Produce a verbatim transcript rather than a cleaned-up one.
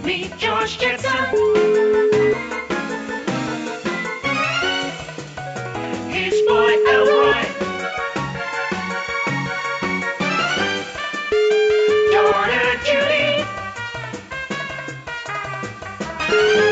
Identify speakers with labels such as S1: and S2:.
S1: Meet George Jetson. His boy Elroy. Daughter Judy.